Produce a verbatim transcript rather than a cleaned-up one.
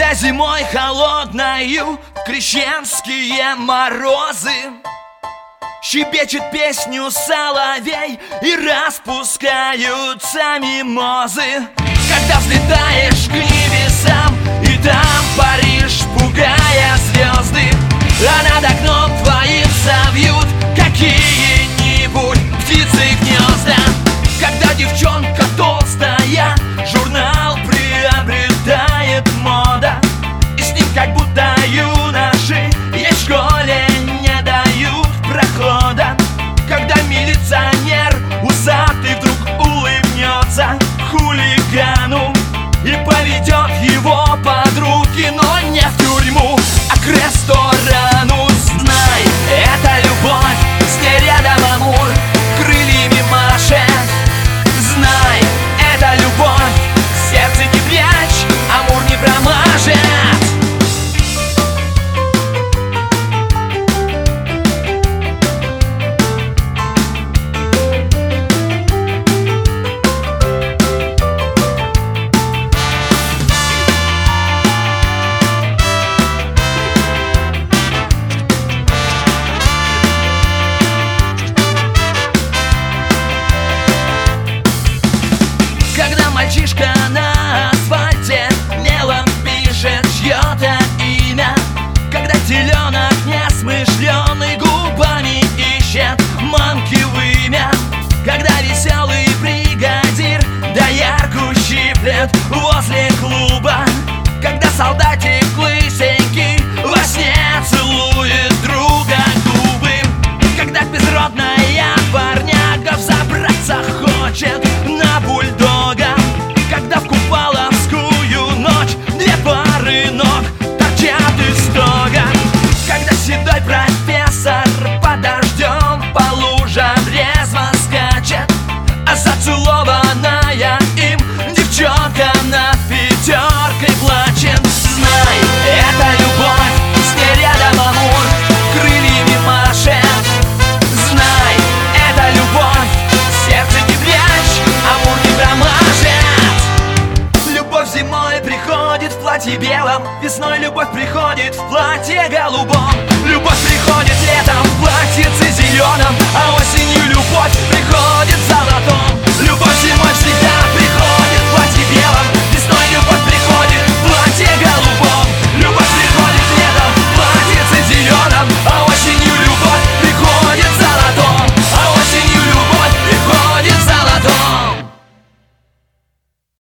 Когда зимой холодною крещенские морозы щебечет песню соловей и распускаются мимозы. Когда взлетаешь к небесам и там паришь, пугая звезды, а над окном твоим совьют какие-нибудь птицы гнезда. Когда девчонка толстая журнал приобретает мода, и с ним как будто юноши ей в школе не дают прохода. Когда милиционер усатый вдруг улыбнется хулигану и поведет его под руки, но не в тюрьму, а к ресторану. Знай, это любовь, с ней рядом амур крыльями машет. Знай, это любовь, сердце не прячь, амур не промажет. Когда мальчишка на асфальте мелом пишет чье-то имя, когда теленок несмышленый губами ищет мамки вымя, когда веселый бригадир доярку щиплет возле клуба, когда солдатик лысенький во сне целует друга губы, когда безродная парняга взобраться хочет на бульдога, когда в купаловскую ночь две пары ног торчат из стога, когда седой профессор под дождем по лужам резво скачет, а зацелованная им девчонка на пятеркой плачет. Знай, это любовь, с ней рядом амур крыльями машет. Знай, это любовь, сердце не прячь, амур не промажет. Любовь зимой приходит в платье белом, весной любовь приходит в платье голубом. Любовь приходит летом в платьице зеленом,